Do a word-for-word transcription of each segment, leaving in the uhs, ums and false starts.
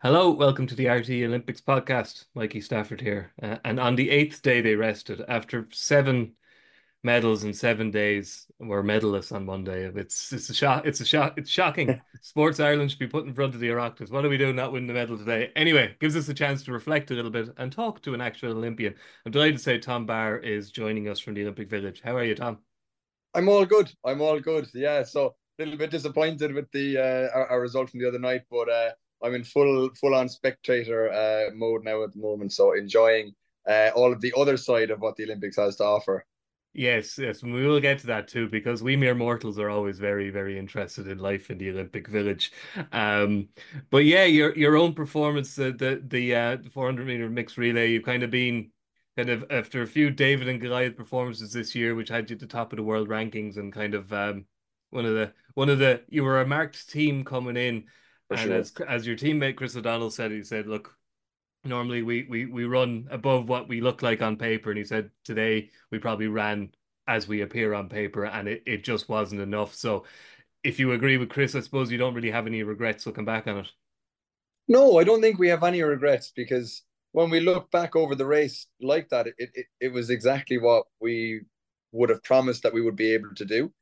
Hello, welcome to the R T Olympics podcast. Mikey Stafford here. Uh, and on the eighth day, they rested after seven medals in seven days. Were medalists on one day. It's it's a shock. It's a shock. It's shocking. Sports Ireland should be put in front of the Oireachtas. What do we do not win the medal today? Anyway, gives us a chance to reflect a little bit and talk to an actual Olympian. I'm delighted to say Tom Barr is joining us from the Olympic Village. How are you, Tom? I'm all good. I'm all good. Yeah, so a little bit disappointed with the uh, our, our result from the other night, but uh, I'm in full full on spectator uh, mode now at the moment. So enjoying uh, all of the other side of what the Olympics has to offer. Yes, yes, and we will get to that too because we mere mortals are always very, very interested in life in the Olympic Village. Um, but yeah, your your own performance, the the the, uh, the four hundred meter mixed relay, you've kind of been kind of after a few David and Goliath performances this year, which had you at the top of the world rankings and kind of um, one of the one of the you were a marked team coming in, For and sure. as as your teammate Chris O'Donnell said, he said, "Look, normally we we we run above what we look like on paper," and he said today we probably ran as we appear on paper, and it, it just wasn't enough. So if you agree with Chris, I suppose you don't really have any regrets looking back on it. No, I don't think we have any regrets because when we look back over the race like that, it it, it was exactly what we would have promised that we would be able to do.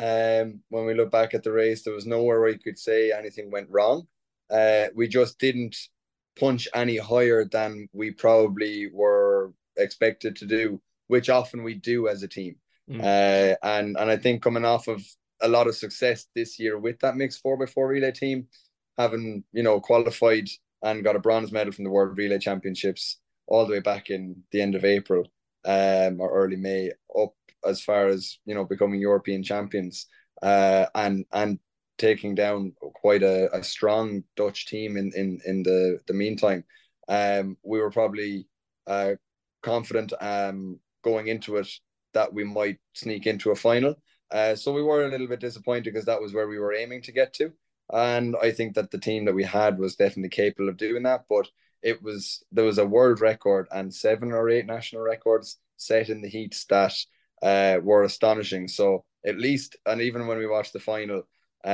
Um, when we look back at the race, there was nowhere where you could say anything went wrong. Uh, we just didn't punch any higher than we probably were expected to do, which often we do as a team. Mm. Uh, and and I think coming off of a lot of success this year with that mixed four by four relay team, having you know qualified and got a bronze medal from the World Relay Championships all the way back in the end of April um, or early May, up as far as you know becoming European champions uh, and and taking down quite a, a strong Dutch team in in in the the meantime. Um, we were probably uh, confident um, going into it that we might sneak into a final. Uh, so we were a little bit disappointed because that was where we were aiming to get to. And I think that the team that we had was definitely capable of doing that. But it was there was a world record and seven or eight national records set in the heats that uh, were astonishing. So at least, and even when we watched the final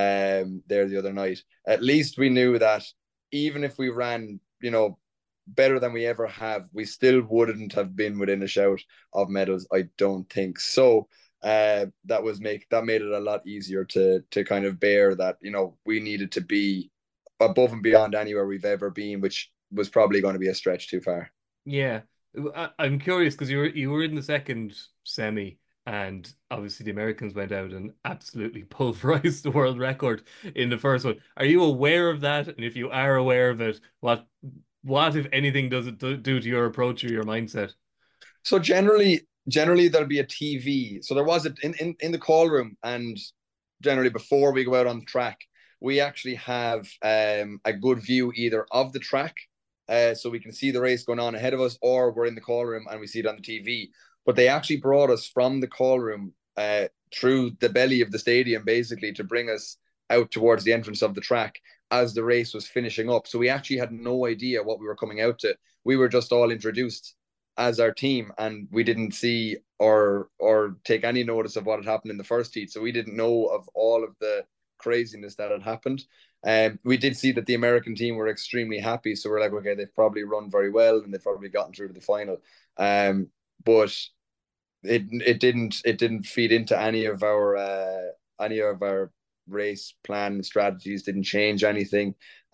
um, there the other night, at least we knew that even if we ran, you know, better than we ever have, we still wouldn't have been within a shout of medals. I don't think so. Uh, that was make that made it a lot easier to to kind of bear that you know we needed to be above and beyond anywhere we've ever been, which was probably going to be a stretch too far. Yeah, I, I'm curious because you were you were in the second semi, and obviously the Americans went out and absolutely pulverized the world record in the first one. Are you aware of that? And if you are aware of it, what what if anything does it do, do to your approach or your mindset? So generally, generally there'll be a T V. So there was it in, in in the call room, and generally before we go out on the track, we actually have um, a good view either of the track, uh, so we can see the race going on ahead of us, or we're in the call room and we see it on the T V. But they actually brought us from the call room uh, through the belly of the stadium, basically, to bring us out towards the entrance of the track as the race was finishing up. So we actually had no idea what we were coming out to. We were just all introduced as our team, and we didn't see or or take any notice of what had happened in the first heat. So we didn't know of all of the craziness that had happened. Um, we did see that the American team were extremely happy. So we're like, okay, they've probably run very well and they've probably gotten through to the final. Um, but it it didn't it didn't feed into any of our uh, any of our race plan strategies. Didn't change anything.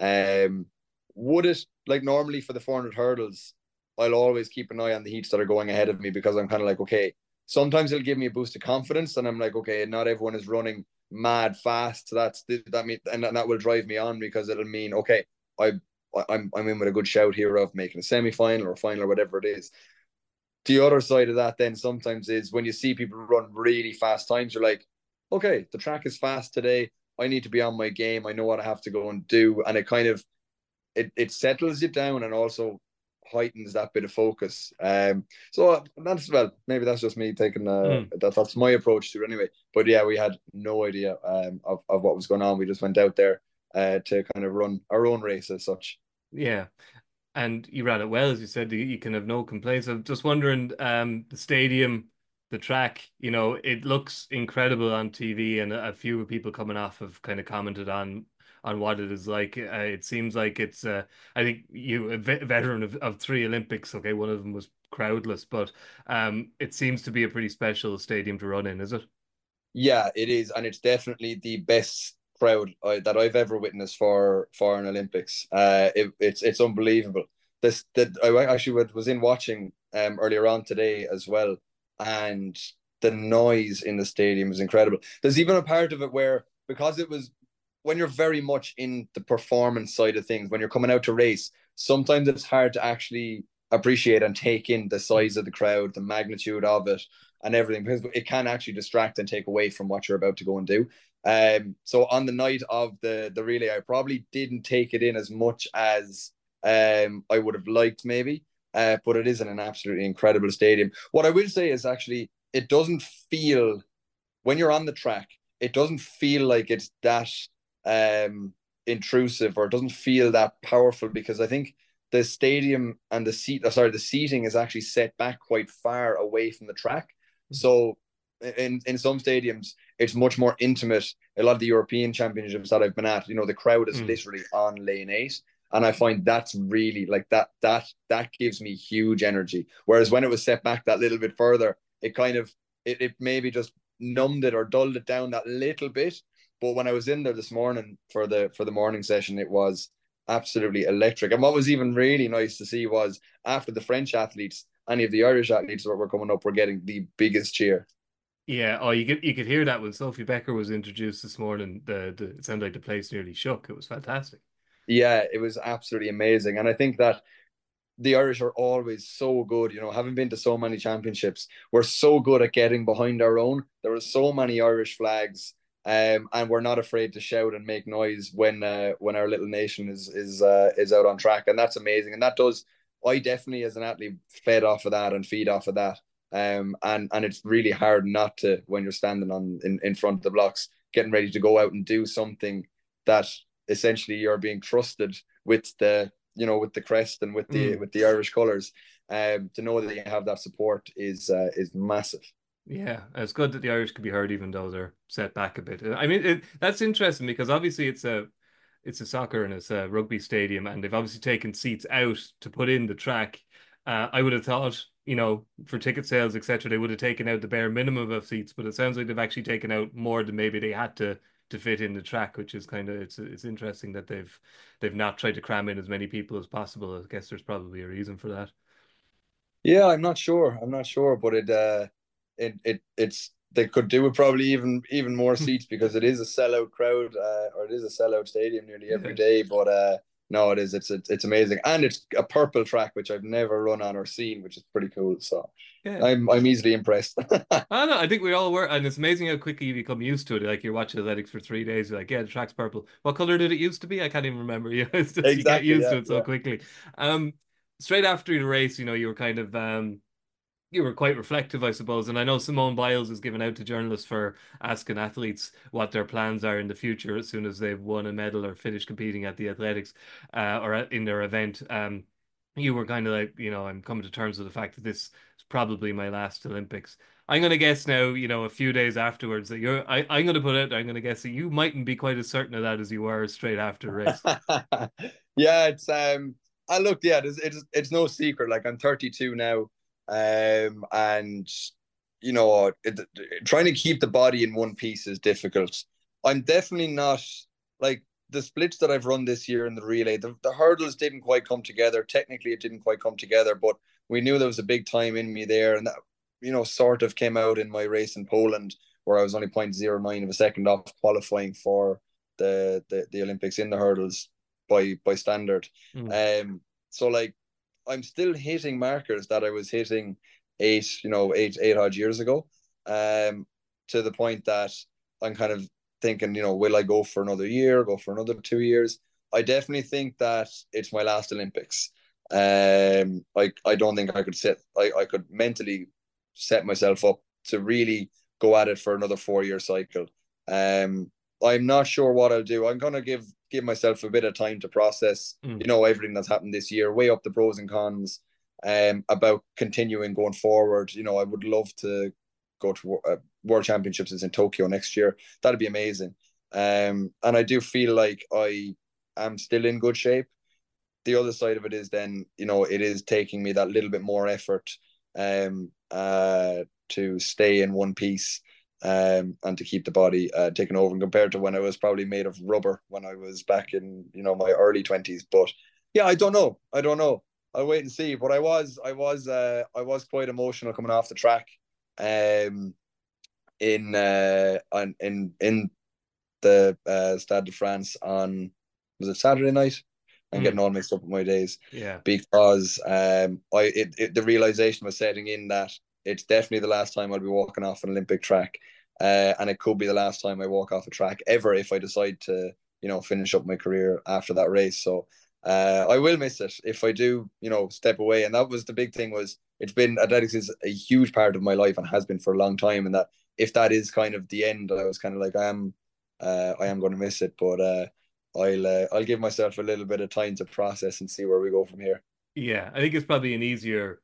Um, would it like normally for the four hundred hurdles? I'll always keep an eye on the heats that are going ahead of me because I'm kind of like, okay, sometimes it'll give me a boost of confidence, and I'm like, okay, not everyone is running mad fast. So that's that mean, and that will drive me on because it'll mean, okay, I I'm I'm in with a good shout here of making a semi final or final or whatever it is. The other side of that then sometimes is when you see people run really fast times, you're like, okay, the track is fast today. I need to be on my game. I know what I have to go and do, and it kind of it it settles you down and also heightens that bit of focus. Um, so that's well, maybe that's just me taking uh Mm. that that's my approach to it anyway. But yeah, we had no idea um of, of what was going on. We just went out there uh to kind of run our own race as such. Yeah. And you ran it well, as you said, you, you can have no complaints. I'm just wondering, um, the stadium, the track, you know, it looks incredible on T V, and a, a few people coming off have kind of commented on on what it is like. Uh, it seems like it's uh, I think you a ve veteran of, of three Olympics. Okay, one of them was crowdless, but um, it seems to be a pretty special stadium to run in, is it? Yeah, it is, and it's definitely the best crowd I, that I've ever witnessed for for an Olympics. Uh, it, it's it's unbelievable. This that I actually was in watching um earlier on today as well, and the noise in the stadium is incredible. There's even a part of it where, because it was when you're very much in the performance side of things, when you're coming out to race, sometimes it's hard to actually appreciate and take in the size of the crowd, the magnitude of it, and everything, because it can actually distract and take away from what you're about to go and do. Um, so on the night of the the relay, I probably didn't take it in as much as um I would have liked, maybe. Uh, but it is in an absolutely incredible stadium. What I will say is actually it doesn't feel, when you're on the track, it doesn't feel like it's that um intrusive, or it doesn't feel that powerful, because I think the stadium and the seat, oh, sorry, the seating is actually set back quite far away from the track. So in in some stadiums, it's much more intimate. A lot of the European championships that I've been at, you know, the crowd is Mm. literally on lane eight. And I find that's really like that that that gives me huge energy. Whereas when it was set back that little bit further, it kind of it, it maybe just numbed it or dulled it down that little bit. But when I was in there this morning for the for the morning session, it was absolutely electric. And what was even really nice to see was, after the French athletes, any of the Irish athletes that were coming up were getting the biggest cheer. Yeah, oh, you could you could hear that when Sophie Becker was introduced this morning. The, the it sounded like the place nearly shook. It was fantastic. Yeah, it was absolutely amazing. And I think that the Irish are always so good, you know, having been to so many championships, we're so good at getting behind our own. There are so many Irish flags, um, and we're not afraid to shout and make noise when uh, when our little nation is is uh, is out on track, and that's amazing. And that does, I definitely as an athlete fed off of that and feed off of that. Um, and and it's really hard not to, when you're standing on in, in front of the blocks, getting ready to go out and do something that essentially you're being trusted with the, you know, with the crest and with the Mm. with the Irish colours. Um, to know that you have that support is uh, is massive. Yeah, it's good that the Irish could be heard even though they're set back a bit. I mean, it, that's interesting because obviously it's a it's a soccer and it's a rugby stadium, and they've obviously taken seats out to put in the track. Uh, I would have thought, you know, for ticket sales, et cetera, they would have taken out the bare minimum of seats, but it sounds like they've actually taken out more than maybe they had to to fit in the track, which is kind of it's it's interesting that they've they've not tried to cram in as many people as possible. I guess there's probably a reason for that. Yeah, I'm not sure. I'm not sure, but it uh, it it it's they could do it probably even even more seats, because it is a sellout crowd, uh, or it is a sellout stadium nearly every Yeah. day. But uh, no, it is. It's it's it's amazing, and it's a purple track, which I've never run on or seen, which is pretty cool. So Yeah. I'm I'm easily impressed. I know. I think we all were, and it's amazing how quickly you become used to it. Like you're watching athletics for three days, you're like, yeah, the track's purple. What color did it used to be? I can't even remember. You know, it's just you get Exactly. used Yeah. to it so Yeah. quickly. Um, straight after the race, you know, you were kind of um, you were quite reflective, I suppose. And I know Simone Biles is given out to journalists for asking athletes what their plans are in the future as soon as they've won a medal or finished competing at the athletics, uh, or in their event. Um, you were kind of like, you know, I'm coming to terms with the fact that this is probably my last Olympics. I'm going to guess now, you know, a few days afterwards that you're, I, I'm going to put it, I'm going to guess that you mightn't be quite as certain of that as you were straight after the race. Yeah, it's um I look, yeah, it's, it's it's no secret. Like, I'm thirty-two now, um, and you know, it, trying to keep the body in one piece is difficult. I'm definitely not, like, the splits that I've run this year in the relay. The, the hurdles didn't quite come together. Technically, it didn't quite come together, but we knew there was a big time in me there, and that, you know, sort of came out in my race in Poland, where I was only zero point zero nine of a second off qualifying for the, the the Olympics in the hurdles by by standard. Mm. Um, so like, I'm still hitting markers that I was hitting eight, you know, eight eight odd years ago. Um, to the point that I'm kind of thinking, you know, will I go for another year, go for another two years? I definitely think that it's my last Olympics. Um, like, I don't think I could set, I, I could mentally set myself up to really go at it for another four year cycle. Um, I'm not sure what I'll do. I'm gonna give give myself a bit of time to process, Mm. you know, everything that's happened this year, weigh up the pros and cons, um, about continuing going forward. You know, I would love to go to uh, World Championships in Tokyo next year. That'd be amazing. Um, and I do feel like I am still in good shape. The other side of it is then, you know, it is taking me that little bit more effort um, uh, to stay in one piece um, and to keep the body uh, taken over, and compared to when I was probably made of rubber when I was back in, you know, my early twenties. But yeah, I don't know. I don't know. I'll wait and see. But I was, I was, uh, I was quite emotional coming off the track. Um, in uh, on in in the uh, Stade de France on, was it Saturday night? I'm getting Mm, all mixed up with my days yeah. because um I it, it, the realization was setting in that it's definitely the last time I'll be walking off an Olympic track, uh, and it could be the last time I walk off a track ever if I decide to, you know, finish up my career after that race. So uh, I will miss it if I do, you know, step away. And that was the big thing, was it's been, athletics is a huge part of my life and has been for a long time. And that if that is kind of the end, I was kind of like, I am uh, I am going to miss it, but uh, I'll uh, I'll give myself a little bit of time to process and see where we go from here. Yeah, I think it's probably an easier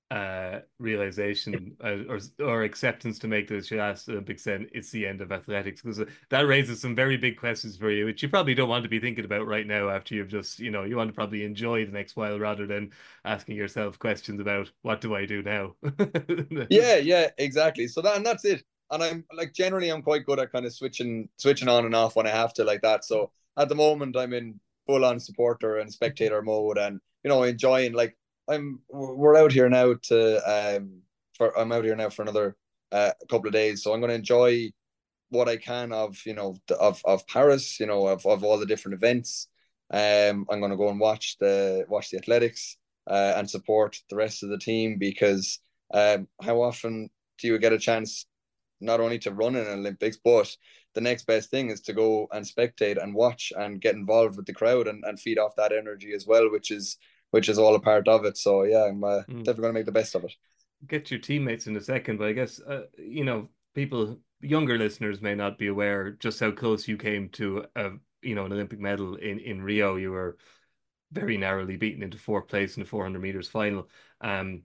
uh realization uh, or or acceptance to make this last Olympics then it's the end of athletics, because that raises some very big questions for you, which you probably don't want to be thinking about right now after you've just, you know, you want to probably enjoy the next while rather than asking yourself questions about what do I do now? Yeah, yeah, exactly. So that and that's it. And I'm like, generally I'm quite good at kind of switching switching on and off when I have to, like that. So at the moment I'm in full on supporter and spectator mode, and you know, enjoying, like, I'm we're out here now to um for I'm out here now for another uh, couple of days. So I'm going to enjoy what I can of, you know, of of Paris, you know, of, of all the different events. Um, I'm going to go and watch the watch the athletics uh, and support the rest of the team, because um, how often do you get a chance not only to run in an Olympics, but the next best thing is to go and spectate and watch and get involved with the crowd and, and feed off that energy as well, which is which is all a part of it. So yeah, I'm uh, Mm. definitely going to make the best of it. Get your teammates in a second, but I guess uh, you know, people, younger listeners may not be aware just how close you came to a, you know, an Olympic medal in in Rio. You were very narrowly beaten into fourth place in the four hundred meters final, um,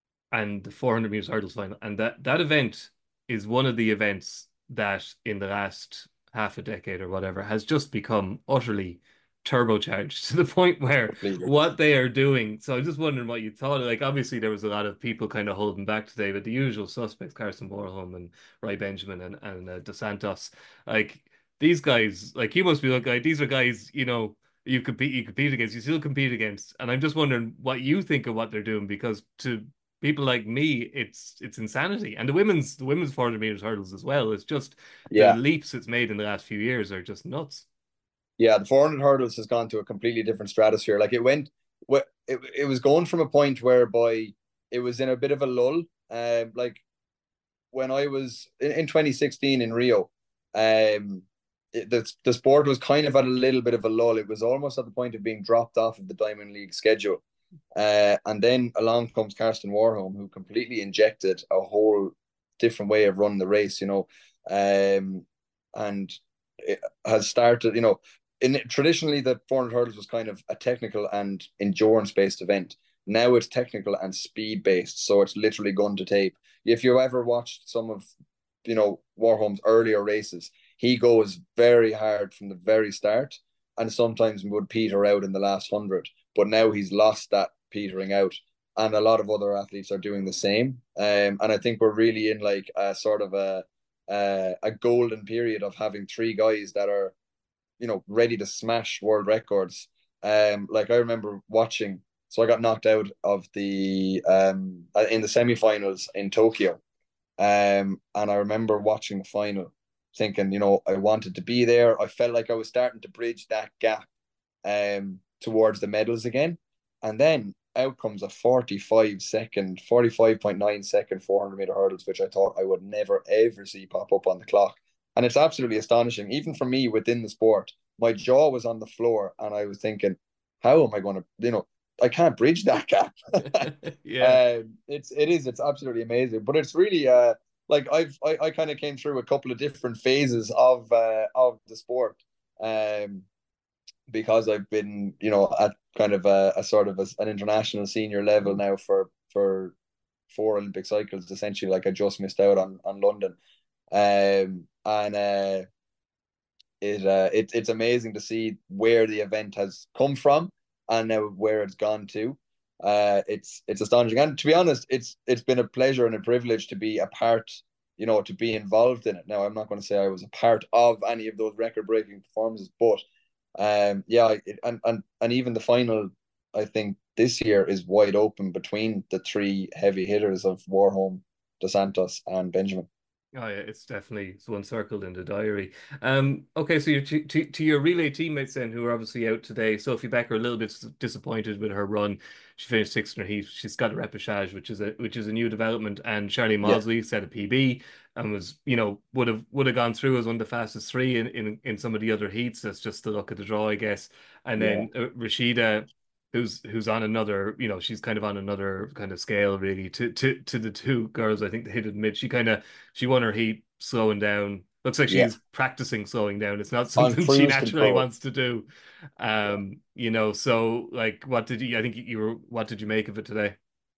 and the four hundred meters hurdles final. And that that event is one of the events that in the last half a decade or whatever has just become utterly turbocharged to the point where Completely. what they are doing. So I'm just wondering what you thought. Like, obviously there was a lot of people kind of holding back today, but the usual suspects, Carson Warholm and Ray Benjamin and and uh, Dos Santos, like these guys, like you must be like, like these are guys, you know, you compete you compete against, you still compete against. And I'm just wondering what you think of what they're doing, because to people like me, it's it's insanity. And the women's the women's four hundred meters hurdles as well. It's just the Yeah. leaps it's made in the last few years are just nuts. Yeah, the four hundred hurdles has gone to a completely different stratosphere. Like, it went, it, it was going from a point whereby it was in a bit of a lull. Um, like when I was in, in twenty sixteen in Rio, um, it, the, the sport was kind of at a little bit of a lull. It was almost at the point of being dropped off of the Diamond League schedule. Uh, and then along comes Karsten Warholm, who completely injected a whole different way of running the race, you know, um, and it has started, you know, in traditionally the four hundred hurdles was kind of a technical and endurance based event. Now it's technical and speed based, so it's literally gun to tape. If you ever watched some of, you know, Warholm's earlier races, he goes very hard from the very start, and sometimes would peter out in the last hundred. But now he's lost that petering out, and a lot of other athletes are doing the same. Um, and I think we're really in like a sort of a a, a golden period of having three guys that are, you know, ready to smash world records. Um, like I remember watching. So I got knocked out of the um in the semifinals in Tokyo. Um, and I remember watching the final, thinking, you know, I wanted to be there. I felt like I was starting to bridge that gap um towards the medals again. And then out comes a forty-five second, forty-five point nine second four hundred meter hurdles, which I thought I would never ever see pop up on the clock. And it's absolutely astonishing, even for me within the sport. My jaw was on the floor, and I was thinking, how am I going to, you know, I can't bridge that gap. Yeah. um, it's it is it's absolutely amazing, but it's really uh like I've I, I kind of came through a couple of different phases of uh, of the sport, um, because I've been, you know, at kind of a, a sort of a, an international senior level now for for four Olympic cycles essentially. Like I just missed out on on London, um, and uh, it uh, it it's amazing to see where the event has come from and now where it's gone to. Uh, it's it's astonishing, and to be honest, it's it's been a pleasure and a privilege to be a part, you know, to be involved in it. Now, I'm not going to say I was a part of any of those record-breaking performances, but um, yeah, it, and and and even the final, I think this year is wide open between the three heavy hitters of Warholm, Dos Santos, and Benjamin. Oh yeah, it's definitely it's one circled in the diary. Um, okay, so you're to, to, to your relay teammates then, who are obviously out today. Sophie Becker a little bit disappointed with her run. She finished sixth in her heat. She's got a repechage, which is a which is a new development. And Charlie Yeah, Mosley set a P B and was, you know, would have would have gone through as one of the fastest three in, in in some of the other heats. That's just the luck of the draw, I guess. And yeah, then uh, Rashida, who's who's on another, you know, she's kind of on another kind of scale really to to to the two girls I think that hit it mid. She kind of she won her heat slowing down. Looks like yeah. she's practicing slowing down. It's not On something she cruise naturally control. wants to do. Yeah. Um, you know, so like what did you I think you were what did you make of it today?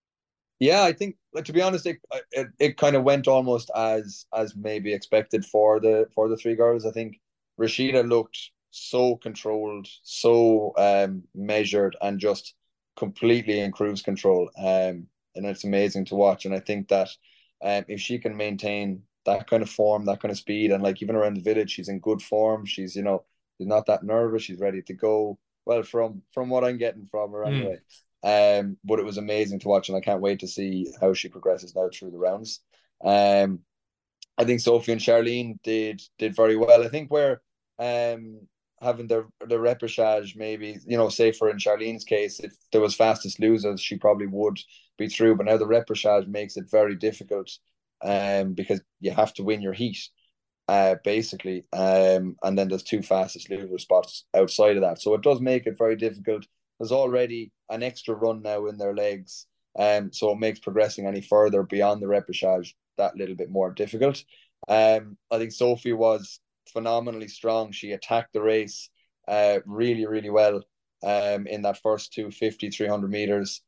Yeah, I think like to be honest, it it, it kind of went almost as as maybe expected for the for the three girls. I think Rashida looked so controlled, so um measured, and just completely in cruise control. Um, and it's amazing to watch. And I think that um if she can maintain that kind of form, that kind of speed, and like even around the village, she's in good form. She's, you know, she's not that nervous. She's ready to go. Well, from from what I'm getting from her Mm. anyway. Um, but it was amazing to watch, and I can't wait to see how she progresses now through the rounds. Um, I think Sophie and Charlene did did very well. I think where um having the the repechage, maybe, you know, say for in Charlene's case, if there was fastest losers, she probably would be through. But now the repechage makes it very difficult, um, because you have to win your heat, uh, basically. Um, and then there's two fastest loser spots outside of that. So it does make it very difficult. There's already an extra run now in their legs. Um, so it makes progressing any further beyond the repechage that little bit more difficult. Um, I think Sophie was phenomenally strong. She attacked the race uh, really, really well um, in that first two fifty, three hundred meters,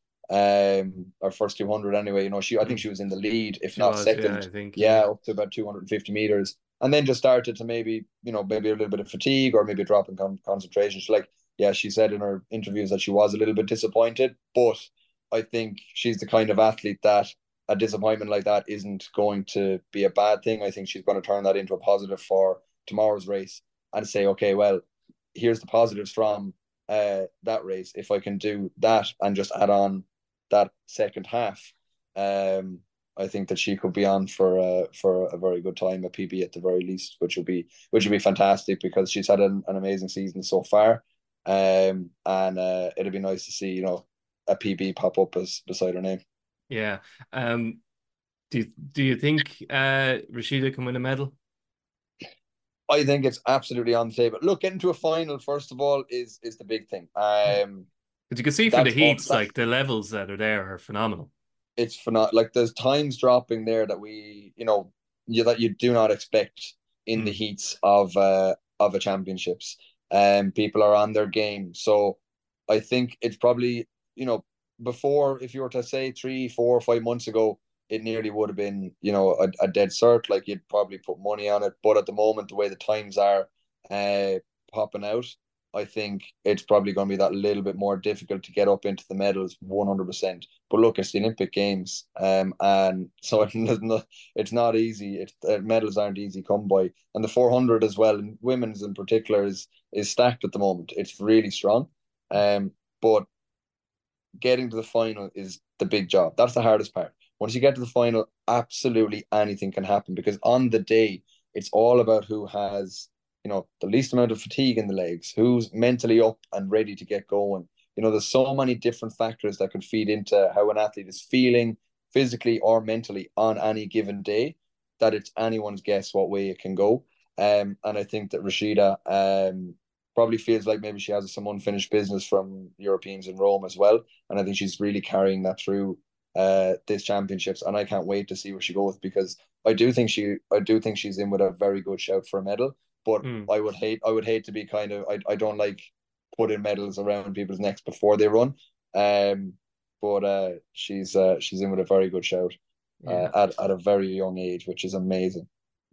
um, or first two hundred anyway. You know, she I think Mm. she was in the lead, if She not was, yeah, second. I think, Yeah, yeah. up to about two hundred fifty meters, and then just started to maybe, you know, maybe a little bit of fatigue or maybe a drop in con- concentration. She like, yeah, she said in her interviews that she was a little bit disappointed, but I think she's the kind of athlete that a disappointment like that isn't going to be a bad thing. I think she's going to turn that into a positive for tomorrow's race and say, okay, well, here's the positives from uh, that race. If I can do that and just add on that second half, um, I think that she could be on for uh, for a very good time, a P B at the very least, which will be which will be fantastic because she's had an, an amazing season so far. Um, and uh, it'd be nice to see, you know, a P B pop up as beside her name. Yeah. Um, do you, do you think uh Rashida can win a medal? I think it's absolutely on the table. Look, getting to a final first of all is is the big thing. Yeah. Um, Because you can see from the that's all. heats, That like the levels that are there are phenomenal. it's phenomenal. Like there's times dropping there that we, you know, you that you do not expect in the Mm. heats of uh of a championships. Um, people are on their game, so I think it's probably, you know, before, if you were to say three, four, five months ago, it nearly would have been, you know, a, a dead cert. Like you'd probably put money on it, but at the moment, the way the times are uh popping out, I think it's probably going to be that little bit more difficult to get up into the medals one hundred percent. But look, it's the Olympic Games, um, and so it's not, it's not easy. It's, uh, medals aren't easy come by, and the four hundred as well, and women's in particular, is is stacked at the moment. It's really strong, um, but getting to the final is the big job. That's the hardest part. Once you get to the final, absolutely anything can happen because on the day, it's all about who has, you know, the least amount of fatigue in the legs, who's mentally up and ready to get going. You know, there's so many different factors that could feed into how an athlete is feeling physically or mentally on any given day that it's anyone's guess what way it can go. Um, and I think that Rashida um, probably feels like maybe she has some unfinished business from Europeans in Rome as well, and I think she's really carrying that through uh this championships, and I can't wait to see where she goes because I do think she I do think she's in with a very good shout for a medal. But Mm. I would hate I would hate to be kind of I, I don't like putting medals around people's necks before they run. Um but uh she's uh she's in with a very good shout uh Yeah. at, at a very young age, which is amazing.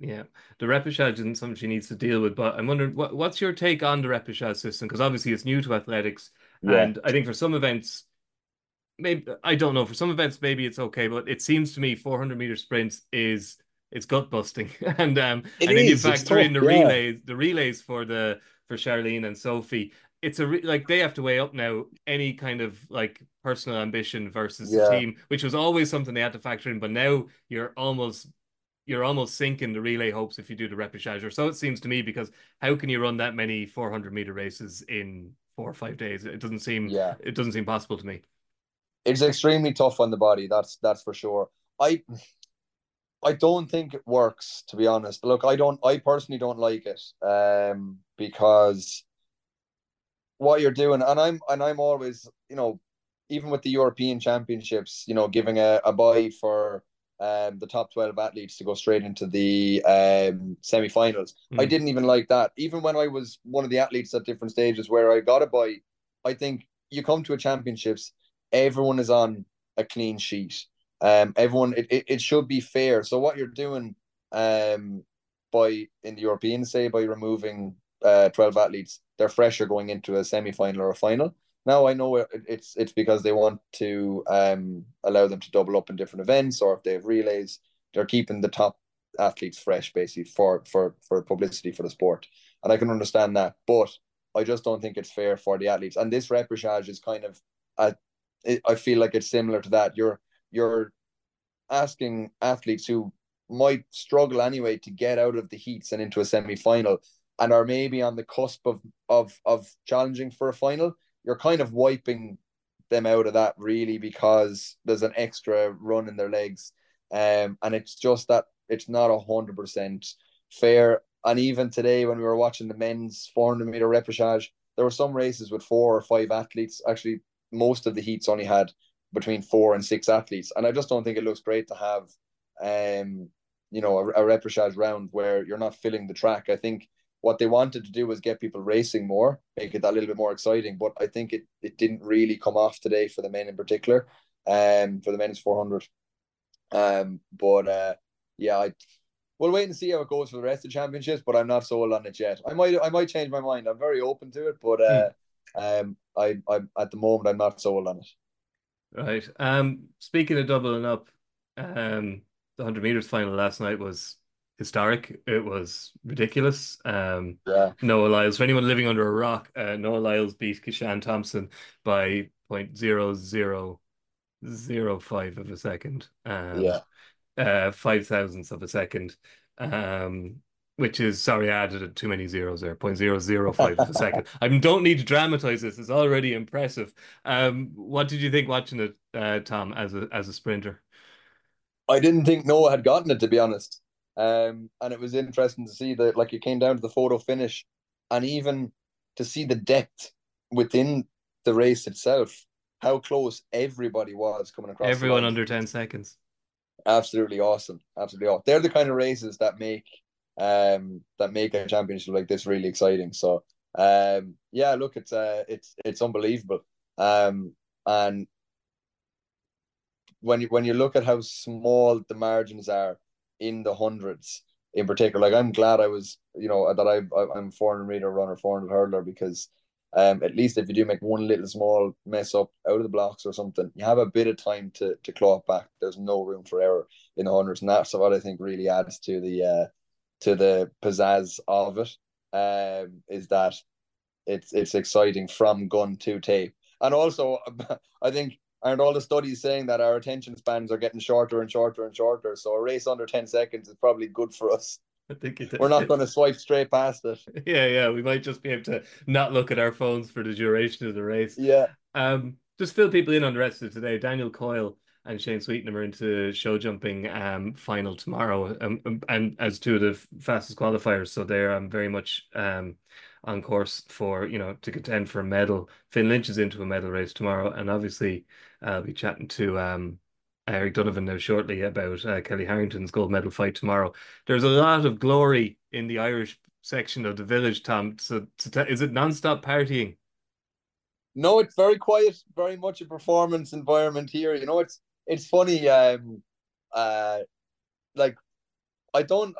Yeah, the repechage isn't something she needs to deal with, but I'm wondering what what's your take on the repechage system? Because obviously it's new to athletics, Yeah, and I think for some events, maybe I don't know, for some events maybe it's okay, but it seems to me four hundred meter sprints is it's gut busting, and um, it and then you is. It's factor tough. in the Yeah, relays, the relays for the for Charlene and Sophie. It's a re like they have to weigh up now any kind of like personal ambition versus the yeah, team, which was always something they had to factor in, but now you're almost you're almost sinking the relay hopes if you do the repechage, or so it seems to me. Because how can you run that many four hundred meter races in four or five days? It doesn't seem yeah. it doesn't seem possible to me. It's extremely tough on the body. That's that's for sure. I I don't think it works, to be honest. Look, I don't. I personally don't like it, um, because what you're doing, and I'm and I'm always, you know, even with the European Championships, you know, giving a, a bye for um, the top twelve athletes to go straight into the um, semi-finals. I Mm. didn't even like that. Even when I was one of the athletes at different stages where I got a bye, I think you come to a championships, everyone is on a clean sheet. Um, everyone, it, it, it should be fair. So what you're doing, um, by in the European, say, by removing uh, twelve athletes, they're fresher going into a semi final or a final. Now I know it, it's it's because they want to um, allow them to double up in different events, or if they have relays, they're keeping the top athletes fresh, basically for for for publicity for the sport, and I can understand that. But I just don't think it's fair for the athletes. And this repechage is kind of, a, it, I feel like it's similar to that. You're you're asking athletes who might struggle anyway to get out of the heats and into a semi-final, and are maybe on the cusp of of of challenging for a final. You're kind of wiping them out of that, really, because there's an extra run in their legs, um, and it's just that it's not a hundred percent fair. And even today, when we were watching the men's four hundred meter repechage, there were some races with four or five athletes. Actually, most of the heats only had between four and six athletes, and I just don't think it looks great to have, um, you know, a, a repechage round where you're not filling the track. I think what they wanted to do was get people racing more, make it a little bit more exciting. But I think it, it didn't really come off today for the men in particular, um, for the men's four hundred. Um, but uh, yeah, I we'll wait and see how it goes for the rest of the championships. But I'm not sold on it yet. I might I might change my mind. I'm very open to it, but uh, Mm. um, I I at the moment I'm not sold on it. Right. Um, speaking of doubling up, um, the hundred meters final last night was historic. It was ridiculous. Um, Yeah, Noah Lyles, for anyone living under a rock, uh, Noah Lyles beat Kishan Thompson by point zero zero zero five of a second. Um, yeah. uh, five thousandths of a second, um, which is sorry, I added too many zeros there. zero point zero zero five of a second. I don't need to dramatize this. It's already impressive. Um, what did you think watching it, uh, Tom, as a as a sprinter? I didn't think Noah had gotten it, to be honest. Um, and it was interesting to see that, like, it came down to the photo finish, and even to see the depth within the race itself, how close everybody was coming across the Everyone line. under ten seconds. Absolutely awesome, absolutely awesome. They're the kind of races that make um that make a championship like this really exciting. So um, yeah, look, it's uh, it's it's unbelievable. Um, and when you when you look at how small the margins are in the hundreds in particular, like, I'm glad I was, you know, that I, I I'm four hundred meter runner, four hundred hurdler, because um at least if you do make one little small mess up out of the blocks or something, you have a bit of time to to claw it back. There's no room for error in the hundreds, and that's what I think really adds to the uh to the pizzazz of it. Um, is that it's it's exciting from gun to tape. And also, I think, aren't all the studies saying that our attention spans are getting shorter and shorter and shorter? So a race under ten seconds is probably good for us. I think We're not it. going to swipe straight past it. Yeah, yeah, we might just be able to not look at our phones for the duration of the race. Yeah, Um, just fill people in on the rest of today. Daniel Coyle and Shane Sweetenham are into show jumping um final tomorrow, um, um, and as two of the fastest qualifiers, so they're um, very much um on course for you know to contend for a medal. Finn Lynch is into a medal race tomorrow, and obviously I'll be chatting to um Eric Donovan now shortly about uh, Kelly Harrington's gold medal fight tomorrow. There's a lot of glory in the Irish section of the village, Tom. So, to is it non-stop partying? no, it's very quiet, very much a performance environment here. You know, it's it's funny. Um, uh, like, I don't.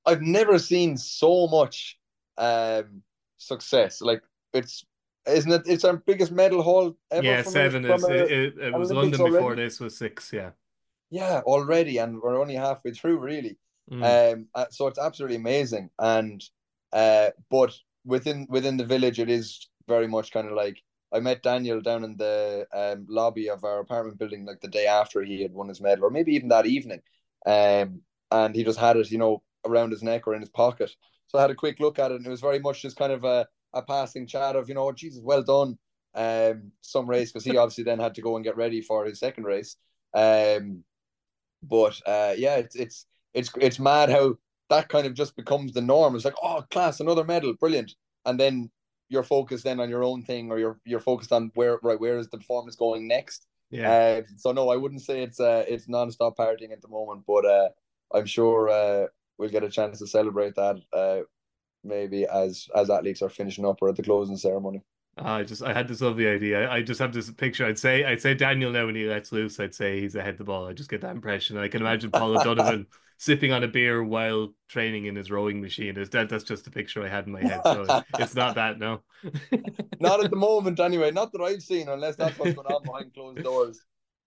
I've never seen so much um success. Like it's isn't it? It's our biggest medal haul ever Yeah, from a seven from is a it, it, it an was Olympics London before already. this was six, yeah. Yeah, already, and we're only halfway through, really. Mm. Um, uh, so it's absolutely amazing, and uh, but within within the village, it is very much kind of like I met Daniel down in the um, lobby of our apartment building like the day after he had won his medal, or maybe even that evening, um, and he just had it, you know, around his neck or in his pocket. So I had a quick look at it, and it was very much just kind of a, a passing chat of, you know, Jesus, well done, um, some race, because he obviously then had to go and get ready for his second race. Um, but uh, yeah, it's it's it's it's mad how that kind of just becomes the norm. It's like, oh, class, another medal, brilliant, and then you're focused then on your own thing, or you're you're focused on where right where is the performance going next. Yeah. Uh, so no, I wouldn't say it's uh, it's non-stop partying at the moment, but uh, I'm sure uh, we'll get a chance to celebrate that uh, maybe as as athletes are finishing up or at the closing ceremony. I just I had this lovely idea. I, I just have this picture. I'd say I'd say Daniel now when he lets loose, I'd say he's ahead the ball. I just get that impression. I can imagine Paul O'Donovan sipping on a beer while training in his rowing machine. Is that that's just the picture I had in my head. So it's not that, no. Not at the moment, anyway. Not that I've seen, unless that's what's going on behind closed doors.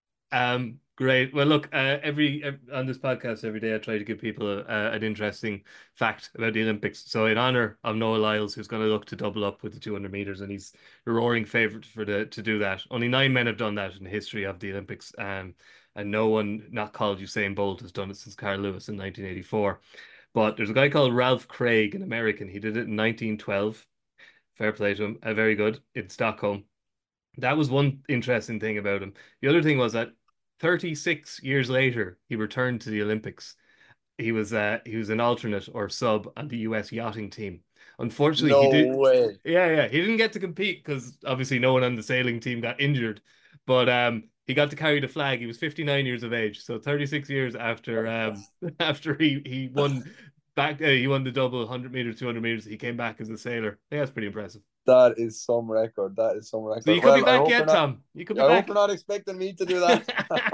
Um, great. Well, look, uh, every, ev on this podcast every day, I try to give people a, uh, an interesting fact about the Olympics. So, in honor of Noah Lyles, who's going to look to double up with the two hundred meters, and he's a roaring favorite for the to do that. Only nine men have done that in the history of the Olympics, um, and no one not called Usain Bolt has done it since Carl Lewis in nineteen eighty-four. But there's a guy called Ralph Craig, an American. He did it in nineteen twelve. Fair play to him. Uh, very good in Stockholm. That was one interesting thing about him. The other thing was that thirty-six years later, he returned to the Olympics. He was uh, he was an alternate or sub on the U S yachting team. Unfortunately, he No did. way. Yeah, yeah, he didn't get to compete because obviously no one on the sailing team got injured. But um, he got to carry the flag. He was fifty-nine years of age, so thirty-six years after um after he he won back uh, he won the double one hundred meters, two hundred meters. He came back as a sailor. Yeah, that's pretty impressive. That is some record. That is some So record. you could be Well, I back hope you're yet, not. Tom. You could be I hope you're back. not expecting me to do that.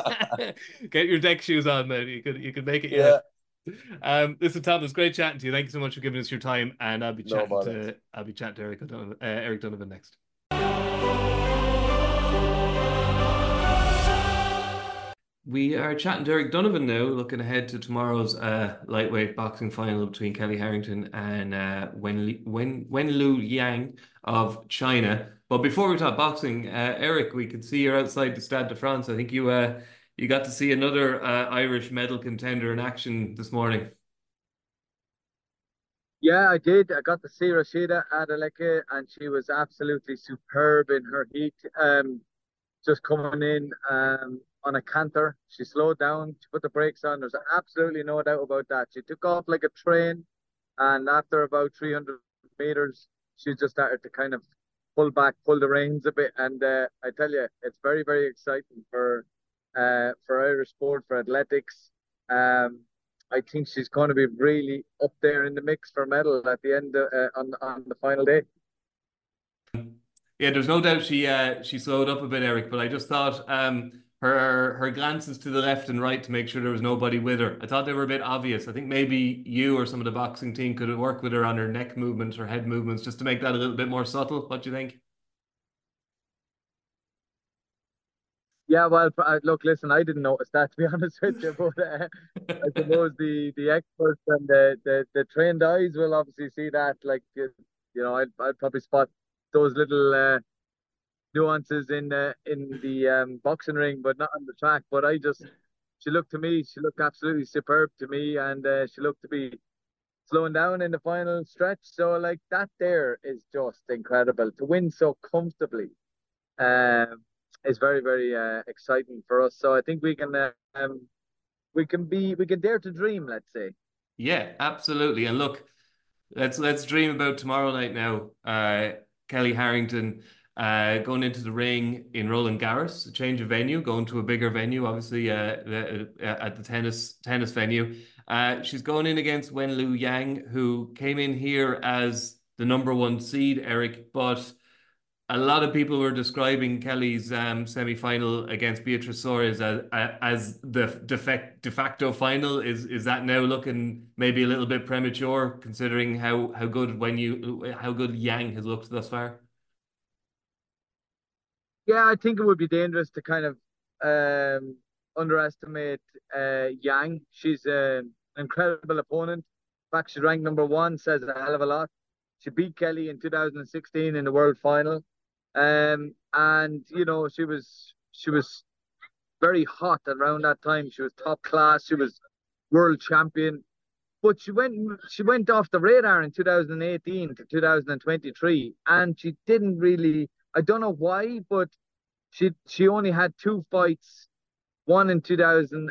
Get your deck shoes on, man. You could you could make it yet. Yeah, Um, listen, Tom, it was great chatting to you. Thank you so much for giving us your time, and I'll be no chatting bother. to I'll be chatting to Eric Donovan, uh, Eric Donovan next. We are chatting to Eric Donovan now, looking ahead to tomorrow's uh, lightweight boxing final between Kelly Harrington and uh, Wen, Wen, Wenlu Yang of China. But before we talk boxing, uh, Eric, we could see you're outside the Stade de France. I think you uh, you got to see another uh, Irish medal contender in action this morning. Yeah, I did. I got to see Rashida Adeleke, and she was absolutely superb in her heat. Um, just coming in um, on a canter, she slowed down. She put the brakes on. There's absolutely no doubt about that. She took off like a train, and after about three hundred meters, she just started to kind of pull back, pull the reins a bit. And uh, I tell you, it's very, very exciting for uh, for Irish sport, for athletics. Um, I think she's going to be really up there in the mix for medal at the end of, uh, on on the final day. Yeah, there's no doubt she uh, she slowed up a bit, Eric, but I just thought um, her her glances to the left and right to make sure there was nobody with her. I thought they were a bit obvious. I think maybe you or some of the boxing team could have worked with her on her neck movements or head movements just to make that a little bit more subtle. What do you think? Yeah, well, uh, look, listen, I didn't notice that to be honest with you, but uh, I suppose the the experts and the, the the trained eyes will obviously see that. Like, you know, I'd I'd probably spot those little uh, nuances in the in the um, boxing ring, but not on the track. But I just, she looked to me, she looked absolutely superb to me, and uh, she looked to be slowing down in the final stretch. So like that there is just incredible to win so comfortably. Um, is very very uh, exciting for us. So I think we can uh, um we can be we can dare to dream. Let's say. Yeah, absolutely. And look, let's let's dream about tomorrow night now. Uh, Kelly Harrington uh, going into the ring in Roland Garros, a change of venue, going to a bigger venue, obviously uh, the, uh, at the tennis tennis venue. Uh, she's going in against Wenlu Yang, who came in here as the number one seed, Eric, but a lot of people were describing Kelly's um, semi-final against Beatriz Soares as, as the de, fact, de facto final. Is is that now looking maybe a little bit premature, considering how how good when you how good Yang has looked thus far? Yeah, I think it would be dangerous to kind of um, underestimate uh, Yang. She's uh, an incredible opponent. In fact, she's ranked number one, says a hell of a lot. She beat Kelly in two thousand sixteen in the world final. Um, and you know, she was she was very hot around that time. She was top class. She was world champion. But she went she went off the radar in two thousand eighteen to two thousand twenty-three, and she didn't really. I don't know why, but she she only had two fights, one in two thousand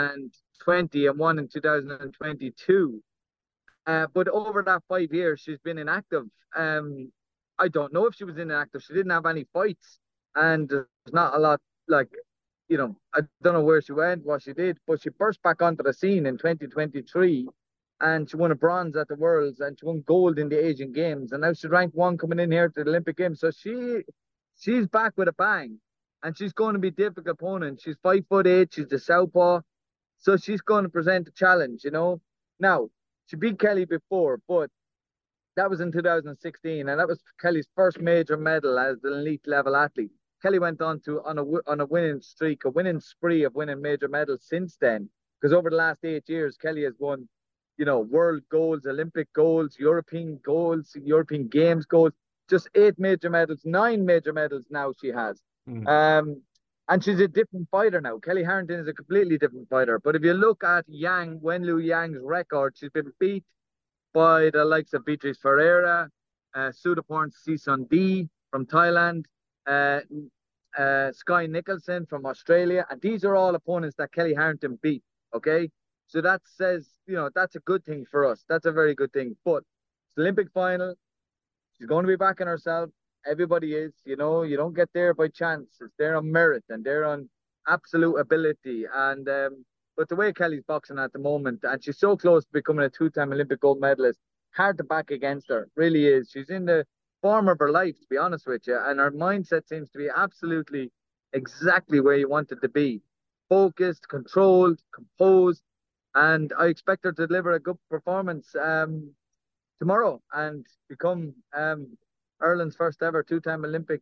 twenty and one in two thousand twenty-two. Uh, but over that five years, she's been inactive. Um, I don't know if she was inactive. She didn't have any fights, and there's not a lot like, you know, I don't know where she went, what she did, but she burst back onto the scene in twenty twenty-three, and she won a bronze at the Worlds, and she won gold in the Asian Games, and now she's ranked one coming in here to the Olympic Games. So she she's back with a bang, and she's going to be a difficult opponent. She's five foot eight. She's the southpaw, so she's going to present a challenge. You know, now she beat Kelly before, but that was in two thousand sixteen, and that was Kelly's first major medal as an elite level athlete. Kelly went on to on a on a winning streak, a winning spree of winning major medals since then. Because over the last eight years, Kelly has won, you know, world golds, Olympic golds, European golds, European Games golds, just eight major medals, nine major medals now she has. Mm. Um, and she's a different fighter now. Kelly Harrington is a completely different fighter. But if you look at Yang, Wenlu Yang's record, she's been beat by the likes of Beatriz Ferreira, uh, Sudaporn Sisundi from Thailand, uh, uh, Sky Nicholson from Australia. And these are all opponents that Kelly Harrington beat, okay? So that says, you know, that's a good thing for us. That's a very good thing. But it's the Olympic final. She's going to be backing herself. Everybody is, you know, you don't get there by chance. It's there on merit and they're on absolute ability. And um, but the way Kelly's boxing at the moment, and she's so close to becoming a two-time Olympic gold medalist, hard to back against her. Really is. She's in the form of her life, to be honest with you. And her mindset seems to be absolutely exactly where you want it to be. Focused, controlled, composed. And I expect her to deliver a good performance um, tomorrow and become um, Ireland's first ever two-time Olympic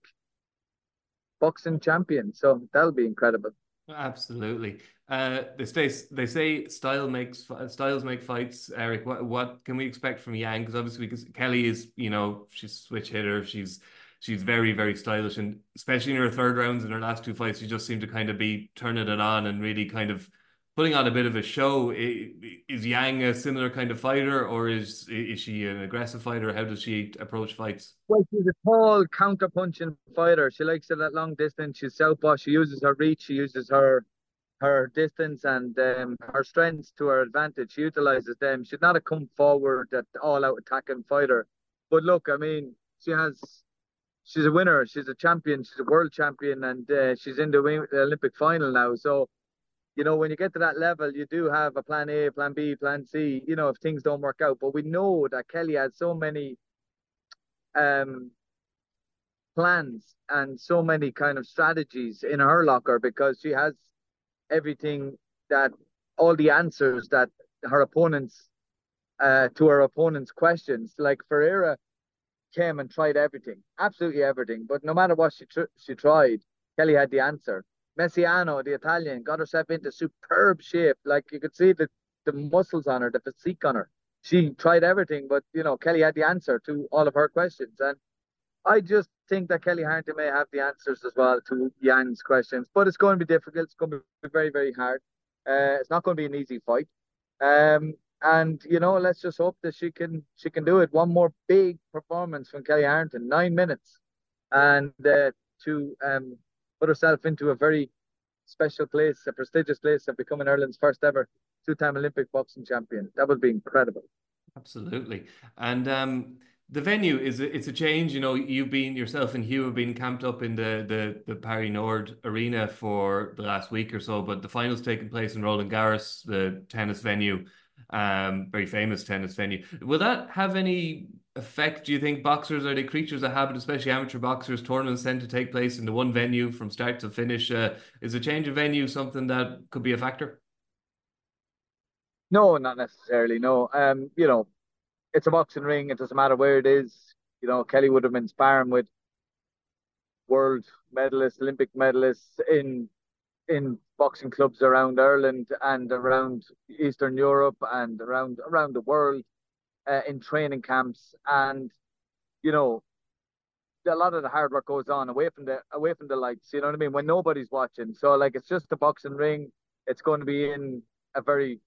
boxing champion. So that'll be incredible. Absolutely. Uh, they say they say style makes styles make fights. Eric, what what can we expect from Yang? Because obviously, because Kelly is, you know, she's a switch hitter. She's she's very very stylish, and especially in her third rounds in her last two fights, she just seemed to kind of be turning it on and really kind of putting on a bit of a show. Is Yang a similar kind of fighter, or is is she an aggressive fighter? How does she approach fights? Well, she's a tall, counter-punching fighter. She likes it at long distance. She's southpaw. She uses her reach. She uses her her distance and um, her strengths to her advantage. She utilizes them. She's not a come forward, that all-out attacking fighter. But look, I mean, she has. She's a winner. She's a champion. She's a world champion, and uh, she's in the Olympic final now. So, you know, when you get to that level, you do have a plan A, plan B, plan C, you know, if things don't work out. But we know that Kelly has so many um, plans and so many kind of strategies in her locker because she has everything that, all the answers that her opponents, uh, to her opponent's questions. Like Ferreira came and tried everything, absolutely everything. But no matter what she, tr she tried, Kelly had the answer. Messiano, the Italian, got herself into superb shape. Like you could see the, the muscles on her, the physique on her. She tried everything, but, you know, Kelly had the answer to all of her questions. And I just think that Kelly Harrington may have the answers as well to Yang's questions. But it's going to be difficult. It's going to be very, very hard. Uh, it's not going to be an easy fight. Um, and, you know, let's just hope that she can she can do it. One more big performance from Kelly Harrington, nine minutes. And uh, to um, put herself into a very special place, a prestigious place of becoming Ireland's first ever two-time Olympic boxing champion. That would be incredible. Absolutely. And um, the venue is a, it's a change. You know, you've been yourself and Hugh have been camped up in the the the Paris Nord Arena for the last week or so, but the finals taking place in Roland Garros, the tennis venue, um, very famous tennis venue. Will that have any affect, do you think, boxers? Are they creatures of habit, especially amateur boxers? Tournaments tend to take place in the one venue from start to finish. Uh, is a change of venue something that could be a factor? No, not necessarily. No. Um, you know, it's a boxing ring. It doesn't matter where it is. You know, Kelly would have been sparring with world medalists, Olympic medalists in in boxing clubs around Ireland and around Eastern Europe and around around the world, uh, in training camps. And you know, a lot of the hard work goes on away from the away from the lights. You know what I mean? When nobody's watching. So like, it's just a boxing ring. It's going to be in a very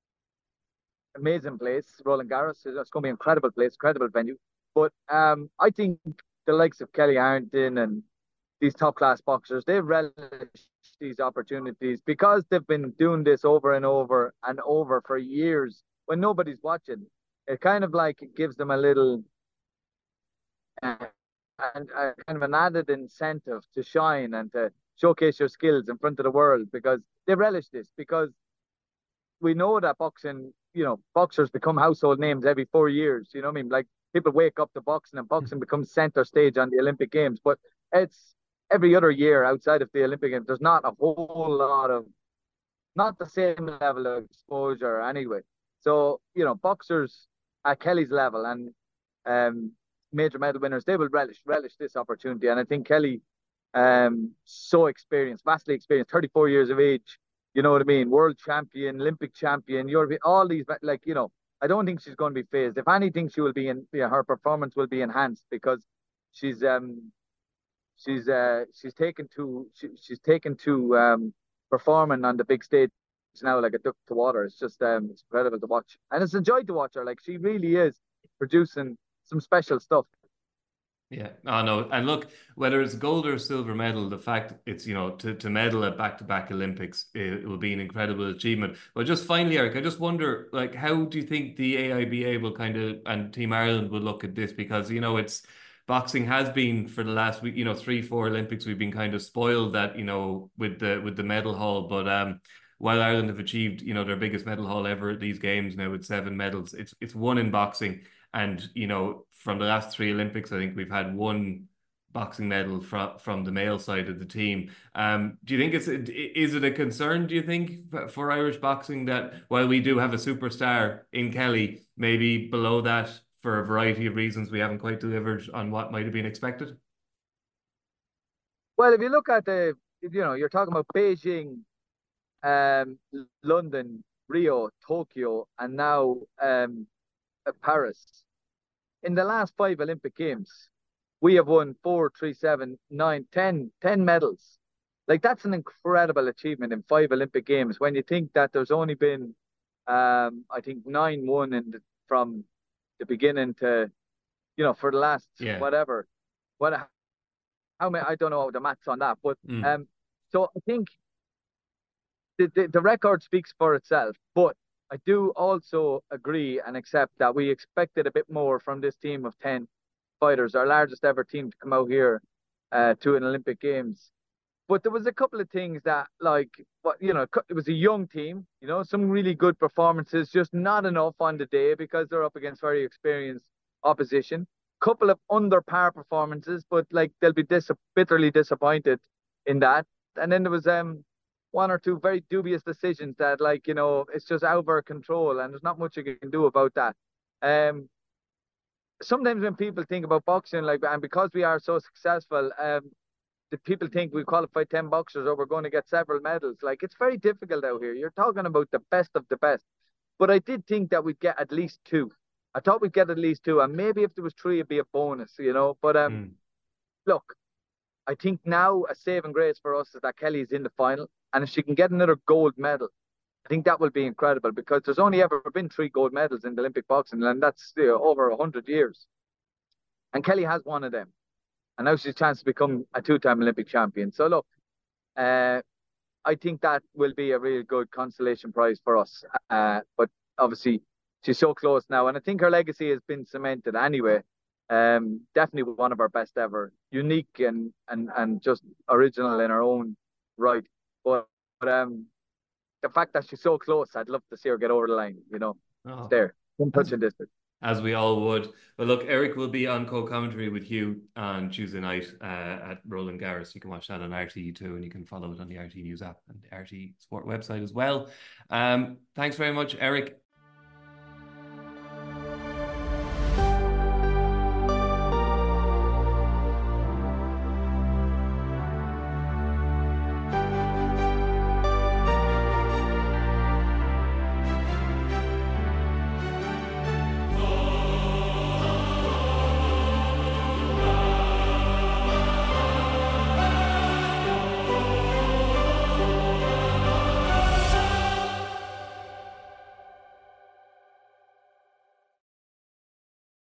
amazing place, Roland Garros. It's going to be an incredible place, incredible venue. But um, I think the likes of Kelly Harrington and these top class boxers, they relish these opportunities because they've been doing this over and over and over for years when nobody's watching. It kind of like it gives them a little uh, and uh, kind of an added incentive to shine and to showcase your skills in front of the world because they relish this. Because we know that boxing, you know, boxers become household names every four years. You know what I mean? Like, people wake up to boxing and boxing becomes center stage on the Olympic Games. But it's every other year outside of the Olympic Games. There's not a whole lot of, not the same level of exposure anyway. So, you know, boxers at Kelly's level and um, major medal winners, they will relish relish this opportunity. And I think Kelly, um, so experienced, vastly experienced, thirty-four years of age, you know what I mean? World champion, Olympic champion, European, all these, like, you know, I don't think she's going to be phased. If anything, she will be in, yeah, her performance will be enhanced because she's, um, she's, uh, she's taken to, she, she's taken to, um, performing on the big stage now like a duck to water. It's just, um, it's incredible to watch. And it's a joy to watch her. Like, she really is producing some special stuff. Yeah, I know. And look, whether it's gold or silver medal, the fact it's, you know, to, to medal at back-to-back Olympics, it, it will be an incredible achievement. But just finally, Eric, I just wonder, like, how do you think the A I B A will kind of, and Team Ireland will look at this? Because, you know, it's, boxing has been for the last week, you know, three, four Olympics, we've been kind of spoiled that, you know, with the with the medal haul. But um, while Ireland have achieved, you know, their biggest medal haul ever at these games now with seven medals, it's it's one in boxing. And, you know, from the last three Olympics, I think we've had one boxing medal from from the male side of the team. Um, do you think it's is it a concern, do you think, for Irish boxing that while we do have a superstar in Kelly, maybe below that for a variety of reasons we haven't quite delivered on what might have been expected? Well, if you look at the, you know, you're talking about Beijing, um, London, Rio, Tokyo, and now um, Paris. In the last five Olympic Games, we have won four, three, seven, nine, ten, ten medals. Like, that's an incredible achievement in five Olympic Games when you think that there's only been, um, I think, nine won in the, from the beginning to, you know, for the last Yeah. whatever. What, how many, I don't know the maths on that, but Mm. um, so I think the, the, the record speaks for itself. But I do also agree and accept that we expected a bit more from this team of ten fighters, our largest ever team to come out here uh, to an Olympic Games. But there was a couple of things that, like, what you know, it was a young team, you know, some really good performances, just not enough on the day because they're up against very experienced opposition. Couple of under par performances, but like they'll be dis bitterly disappointed in that. And then there was um one or two very dubious decisions that, like, you know, it's just out of our control and there's not much you can do about that. Um, sometimes when people think about boxing, like, and because we are so successful, um, the people think we qualified ten boxers or we're going to get several medals. Like, it's very difficult out here. You're talking about the best of the best. But I did think that we'd get at least two. I thought we'd get at least two, and maybe if there was three, it'd be a bonus, you know. But um, Mm. look, I think now a saving grace for us is that Kelly is in the final, and if she can get another gold medal, I think that will be incredible because there's only ever been three gold medals in the Olympic boxing, and that's, you know, over a hundred years. And Kelly has one of them, and now she's a chance to become a two-time Olympic champion. So look, uh, I think that will be a really good consolation prize for us. Uh, but obviously, she's so close now, and I think her legacy has been cemented anyway. Um, definitely one of our best ever, unique and and and just original in her own right. But, but um, the fact that she's so close, I'd love to see her get over the line. You know, it's Oh, there, one that's touching distance. as we all would. But look, Eric will be on co-commentary with Hugh on Tuesday night uh, at Roland Garros. You can watch that on R T E too, and you can follow it on the R T E News app and the R T E Sport website as well. Um, thanks very much, Eric.